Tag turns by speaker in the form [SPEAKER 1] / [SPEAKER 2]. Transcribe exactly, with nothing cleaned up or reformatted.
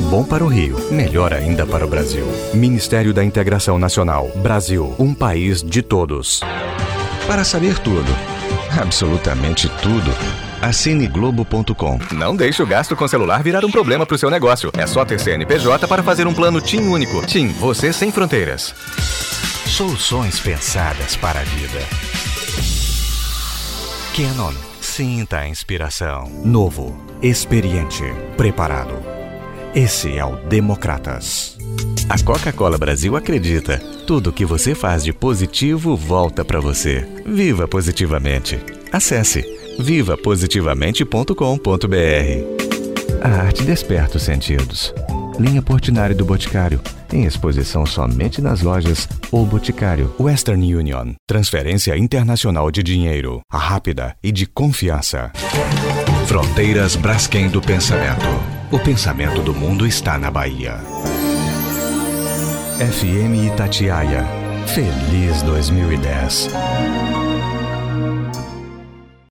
[SPEAKER 1] Bom para o Rio, melhor ainda para o Brasil. Ministério da Integração Nacional. Brasil, um país de todos.
[SPEAKER 2] Para saber tudo, absolutamente tudo, assine globo ponto com.
[SPEAKER 3] Não deixe o gasto com celular virar um problema para o seu negócio. É só ter C N P J para fazer um plano TIM único. TIM, você sem fronteiras.
[SPEAKER 1] Soluções pensadas para a vida. Canon, sinta a inspiração. Novo, experiente, preparado. Esse é o Democratas. A Coca-Cola Brasil acredita. Tudo que você faz de positivo volta para você. Viva positivamente. Acesse viva positivamente ponto com ponto b r. A arte desperta os sentidos. Linha Portinari do Boticário. Em exposição somente nas lojas O Boticário. Western Union. Transferência internacional de dinheiro. Rápida e de confiança. Fronteiras Braskem do Pensamento. O pensamento do mundo está na Bahia. F M Itatiaia. Feliz dois mil e dez.